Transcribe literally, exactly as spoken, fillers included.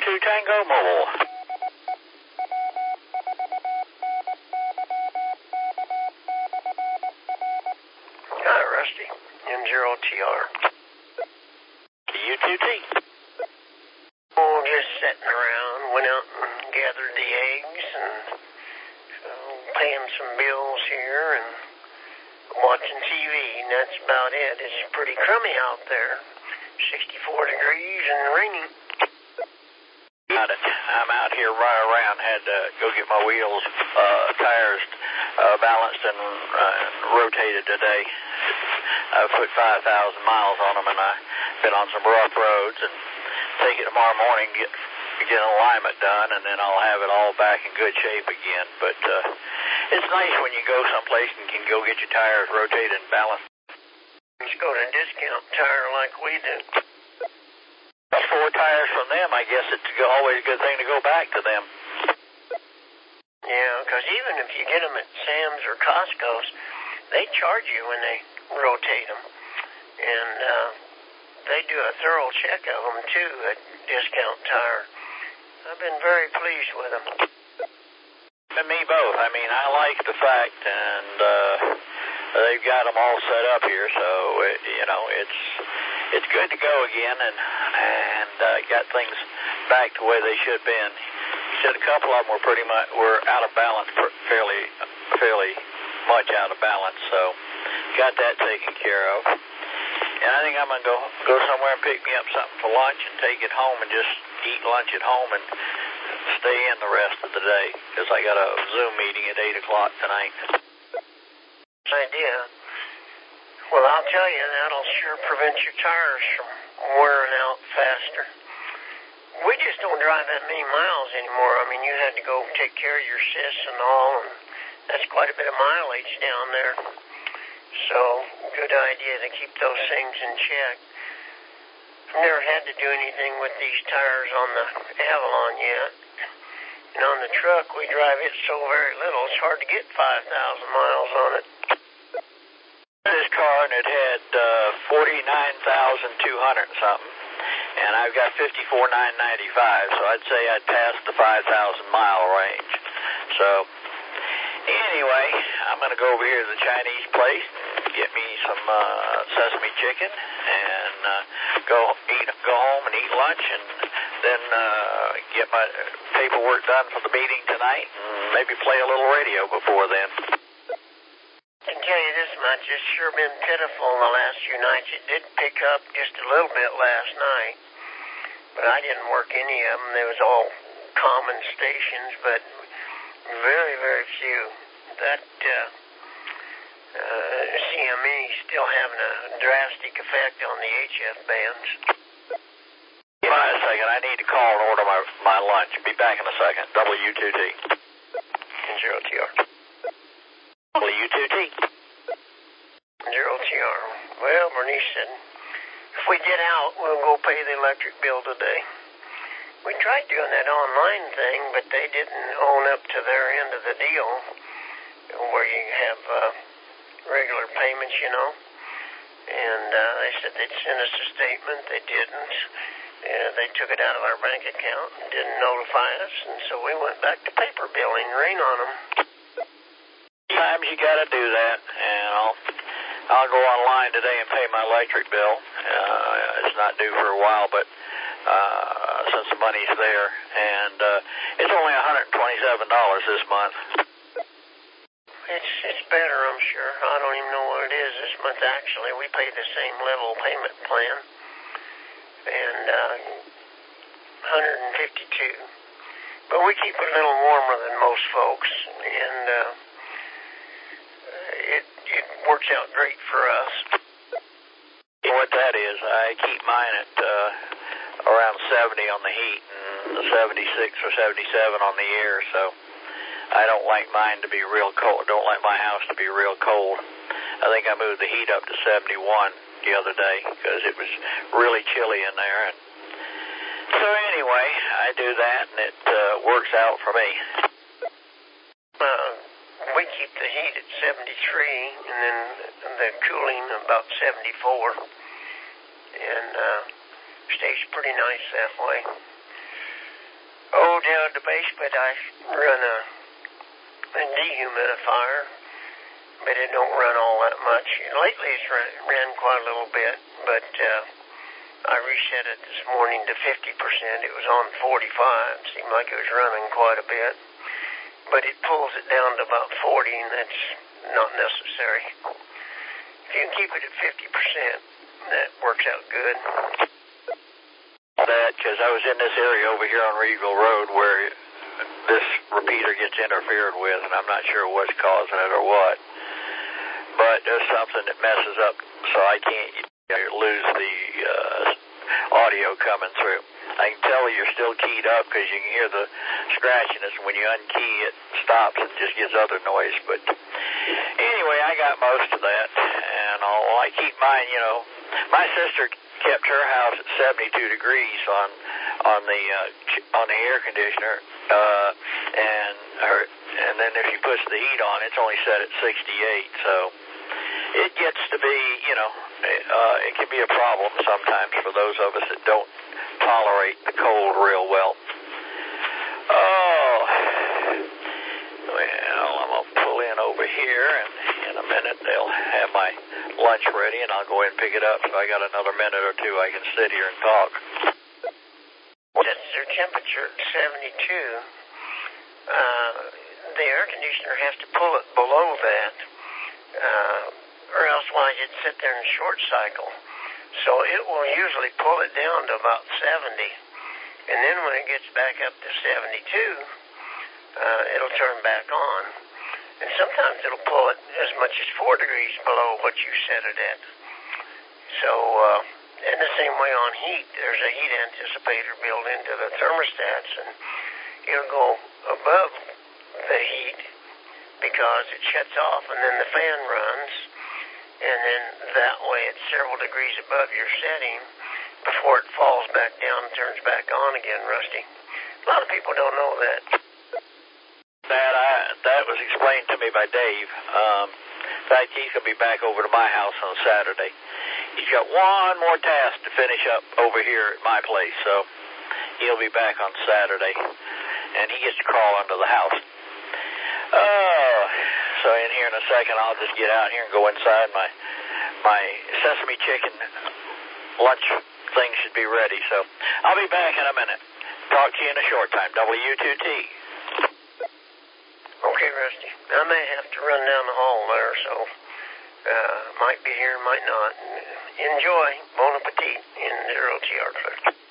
two Tango Mobile. Hi, Rusty. M zero T R. U two T. Oh, just sitting around. Went out and gathered the eggs and uh, paying some bills here and watching T V, and that's about it. It's pretty crummy out there. sixty-four degrees and raining. Got it. I'm out here right around. Had to go get my wheels, uh, tires uh, balanced and, uh, and rotated today. I put five thousand miles on them, and I've been on some rough roads, and take it tomorrow morning, get get an alignment done, and then I'll have it all back in good shape again. But uh, it's nice when you go someplace and can go get your tires rotated and balanced. Just go to Discount Tire like we do. Four tires from them, I guess it's always a good thing to go back to them. Yeah, because even if you get them at Sam's or Costco's, they charge you when they rotate them. And uh, they do a thorough check of them, too, at Discount Tire. I've been very pleased with them. And me both. I mean, I like the fact, and uh, they've got them all set up here, so, it, you know, it's it's good to go again, and and uh, got things back to where they should have been. You said a couple of them were pretty much, were out of balance, fairly, fairly much out of balance, so got that taken care of. And I think I'm going to go go somewhere and pick me up something for lunch and take it home and just eat lunch at home and stay in the rest of the day, because I got a Zoom meeting at eight o'clock tonight. Idea. Well, I'll tell you, that'll sure prevent your tires from wearing out faster. We just don't drive that many miles anymore. I mean, you had to go take care of your sis and all, and that's quite a bit of mileage down there. So, good idea to keep those things in check. I've never had to do anything with these tires on the Avalon yet. And on the truck, we drive it so very little, it's hard to get five thousand miles on it. This car, and it had uh, forty-nine thousand two hundred something, and I've got fifty-four thousand nine hundred ninety-five, so I'd say I'd passed the five thousand mile range. So, anyway, I'm going to go over here to the Chinese place, get me some uh, sesame chicken, and uh, go eat, go home and eat lunch, and then uh, get my paperwork done for the meeting tonight, and maybe play a little radio before then. I can tell you this much, it's sure been pitiful the last few nights. It did pick up just a little bit last night, but I didn't work any of them. They was all common stations, but very, very few. That uh, uh, C M E still having a drastic effect on the H F bands. Wait a second, I need to call and order my, my lunch. Be back in a second. W two T. Zero T R. W two T. Zero T R. Well, Bernice said, if we get out, we'll go pay the electric bill today. We tried doing that online thing, but they didn't own up to their end of the deal, where you have uh, regular payments, you know. And uh, they said they'd send us a statement. They didn't. Uh, they took it out of our bank account and didn't notify us, and so we went back to paper billing, rain on them. Sometimes you got to do that, and I'll, I'll go online today and pay my electric bill. Uh, it's not due for a while, but uh, since the money's there, and uh, it's only one hundred twenty-seven dollars this month. It's it's better, I'm sure. I don't even know what it is this month, actually. We pay the same level payment plan, and uh, one hundred fifty-two. But we keep it a little warmer than most folks, and uh, it it works out great for us. What that is, I keep mine at uh, around seventy on the heat and seventy-six or seventy-seven on the air, so I don't like mine to be real cold. Don't like my house to be real cold. I think I moved the heat up to seventy-one the other day because it was really chilly in there. And so anyway, I do that, and it uh, works out for me. Uh, we keep the heat at seventy-three, and then the cooling about seventy-four, and uh, stays pretty nice that way. Yeah, the basement I run a, a dehumidifier, but it don't run all that much. Lately it's run, ran quite a little bit, but uh, I reset it this morning to fifty percent. It was on forty-five. Seemed like it was running quite a bit, but it pulls it down to about forty, and that's not necessary. If you can keep it at fifty percent, that works out good. That, because I was in this area over here on Reedville Road where this repeater gets interfered with, and I'm not sure what's causing it or what. But there's something that messes up, so I can't lose the uh, audio coming through. I can tell you're still keyed up because you can hear the scratchiness. When you unkey, it stops and just gives other noise. But anyway, I got most of that, and I'll, I keep mine, you know. My sister kept her house at seventy-two degrees on on the uh, on the air conditioner, uh, and her and then if she puts the heat on, it's only set at sixty-eight. So it gets to be, you know, uh, it can be a problem sometimes for those of us that don't tolerate the cold real well. Oh, well, I'm gonna pull in over here, and in a minute they'll have my lunch ready, and I'll go in and pick it up. So I got another minute or two I can sit here and talk. Sets their temperature at seventy-two. Uh, the air conditioner has to pull it below that, uh, or else why it'd sit there in short cycle. So it will usually pull it down to about seventy, and then when it gets back up to seventy-two, uh, it'll turn back on. And sometimes it'll pull it as much as four degrees below what you set it at. So, uh, in the same way on heat, there's a heat anticipator built into the thermostats, and it'll go above the heat because it shuts off, and then the fan runs, and then that way it's several degrees above your setting before it falls back down and turns back on again, Rusty. A lot of people don't know that. That I, that was explained to me by Dave. Um, in fact, he's going to be back over to my house on Saturday. He's got one more task to finish up over here at my place, so he'll be back on Saturday, and he gets to crawl under the house. Oh, so in here in a second, I'll just get out here and go inside. My my sesame chicken lunch thing should be ready, so I'll be back in a minute. Talk to you in a short time. W two T. Okay, Rusty. I may have to run down the hall there, so uh, might be here, might not. Enjoy. Bon appetit in zero T R.